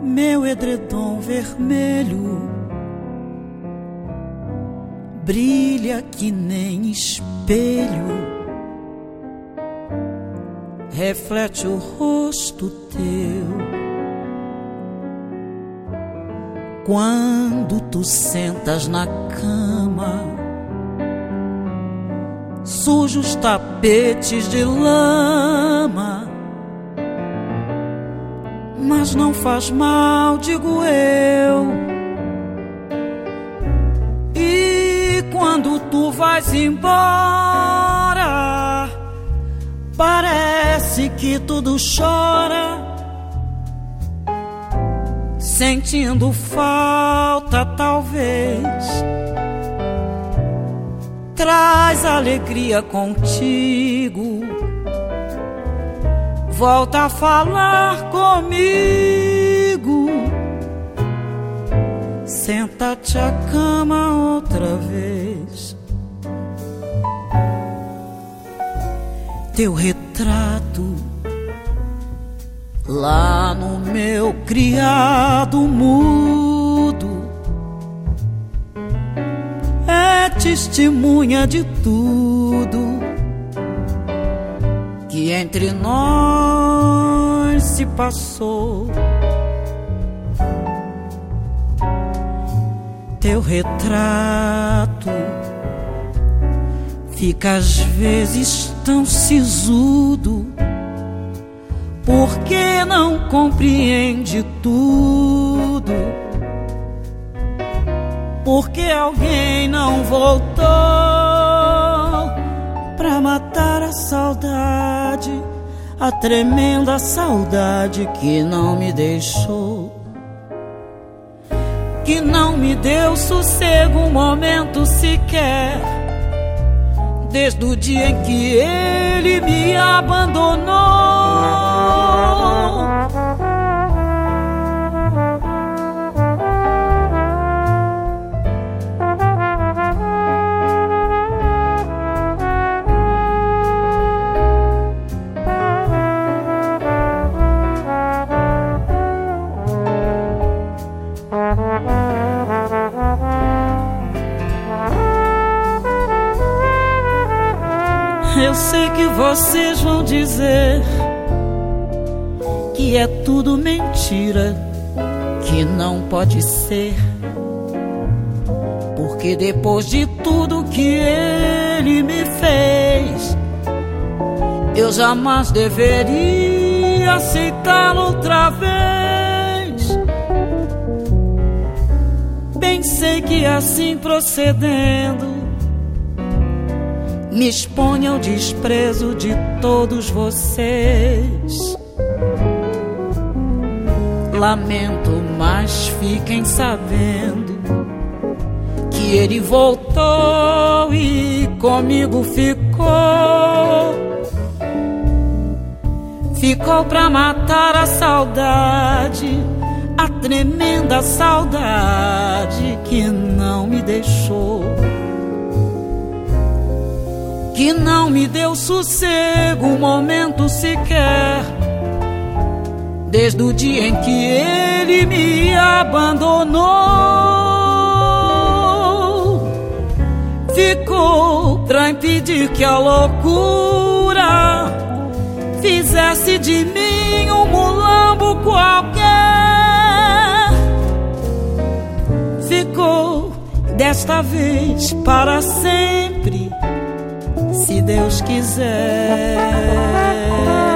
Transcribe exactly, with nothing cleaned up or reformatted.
meu edredom vermelho brilha que nem espelho, reflete o rosto teu. Quando tu sentas na cama, sujos tapetes de lama, mas não faz mal, digo eu. E quando tu vais embora, parece que tudo chora, sentindo falta talvez. Traz alegria contigo, volta a falar comigo. Senta-te à cama outra vez. Teu retrato lá no meu criado mudo é testemunha de tudo que entre nós se passou. Teu retrato fica às vezes tão sisudo, porque não compreende tudo, porque alguém não voltou pra matar a saudade, a tremenda saudade que não me deixou, que não me deu sossego um momento sequer, desde o dia em que ele me abandonou. Eu sei que vocês vão dizer que é tudo mentira, que não pode ser, porque depois de tudo que ele me fez, eu jamais deveria aceitá-lo outra vez. Bem sei que assim procedendo me exponho ao desprezo de todos vocês. Lamento, mas fiquem sabendo que ele voltou e comigo ficou. Ficou pra matar a saudade, a tremenda saudade que não me deixou, que não me deu sossego um momento sequer, desde o dia em que ele me abandonou. Ficou pra impedir que a loucura fizesse de mim um mulambo qualquer. Ficou desta vez para sempre, se Deus quiser.